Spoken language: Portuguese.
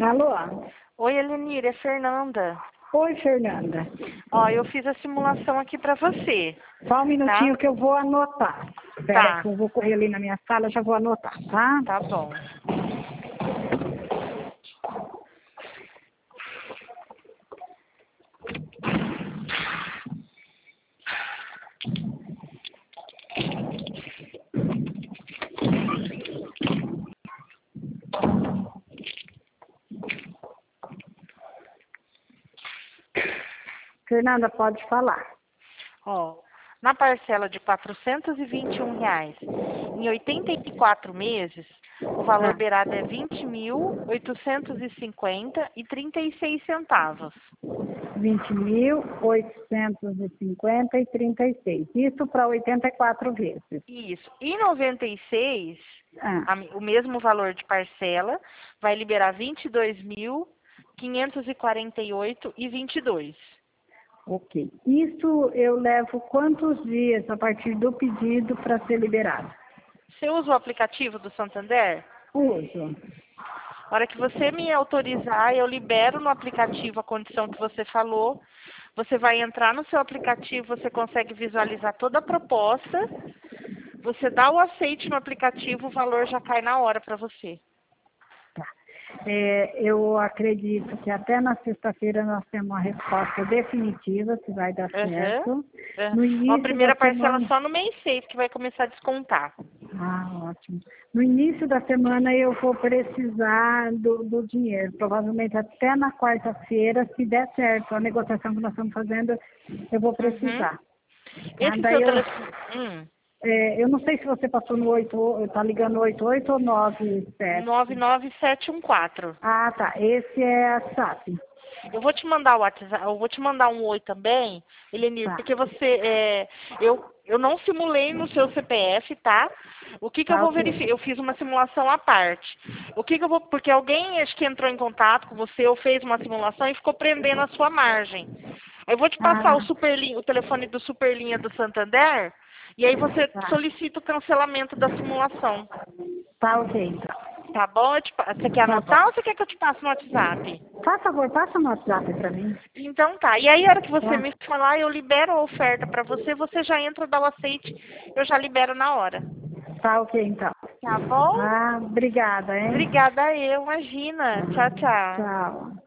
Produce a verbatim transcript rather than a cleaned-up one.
Alô? Oi, Elenir, é Fernanda. Oi, Fernanda. Ó, eu fiz a simulação aqui pra você. Só um minutinho Tá? que eu vou anotar. Espera Tá. que eu vou correr ali na minha sala, já vou anotar, tá? Tá bom. Fernanda, pode falar. Ó, na parcela de quatrocentos e vinte e um reais, em oitenta e quatro meses, o valor Ah, beirado é vinte mil oitocentos e cinquenta e trinta e seis centavos. vinte mil oitocentos e cinquenta e trinta e seis. Isso para oitenta e quatro vezes. Isso. E noventa e seis, Ah, a me- o mesmo valor de parcela, vai liberar vinte e dois mil quinhentos e quarenta e oito e vinte e dois. ok. Isso eu levo quantos dias a partir do pedido para ser liberado? Você usa o aplicativo do Santander? Uso. Na hora que você me autorizar, eu libero no aplicativo a condição que você falou. Você vai entrar no seu aplicativo, você consegue visualizar toda a proposta. Você dá o aceite no aplicativo, o valor já cai na hora para você. Tá. É, eu acredito que até na sexta-feira nós temos uma resposta definitiva, se vai dar Aham. certo. Aham. No Ó, a início da primeira parcela semana. só no mês seis, que vai começar a descontar. Ah, ótimo. No início da semana eu vou precisar do, do dinheiro. Provavelmente até na quarta-feira, se der certo a negociação que nós estamos fazendo, eu vou Uhum. precisar. Tá? Esse Daí seu eu, telefone. Hum. é, eu não sei se você passou no oito, está ligando no oito oito ou nove nove sete. nove sete um quatro. Ah, tá. Esse é a SAP. Eu vou te mandar o WhatsApp, eu vou te mandar um oi também, Elenir, Tá. porque você, é, eu, eu não simulei no seu C P F, tá? O que que eu Tá, vou ok. verificar? Eu fiz uma simulação à parte. O que que eu vou, porque alguém acho que entrou em contato com você ou fez uma simulação e ficou prendendo a sua margem. Eu vou te passar o Ah, superlinha, o telefone do Superlinha do Santander, e aí você tá. solicita o cancelamento da simulação. Tá, ok, então. Tá bom? Eu te pa- Você quer Tá anotar bom. ou você quer que eu te passe no WhatsApp? Faz favor, passa no WhatsApp pra mim. Então tá. E aí, a hora que você Tá? me falar, eu libero a oferta pra você, você já entra, dá o aceite, eu já libero na hora. Tá, ok, então. Tá bom? Ah, obrigada, hein? Obrigada eu, imagina. Tchau, tchau. Tchau.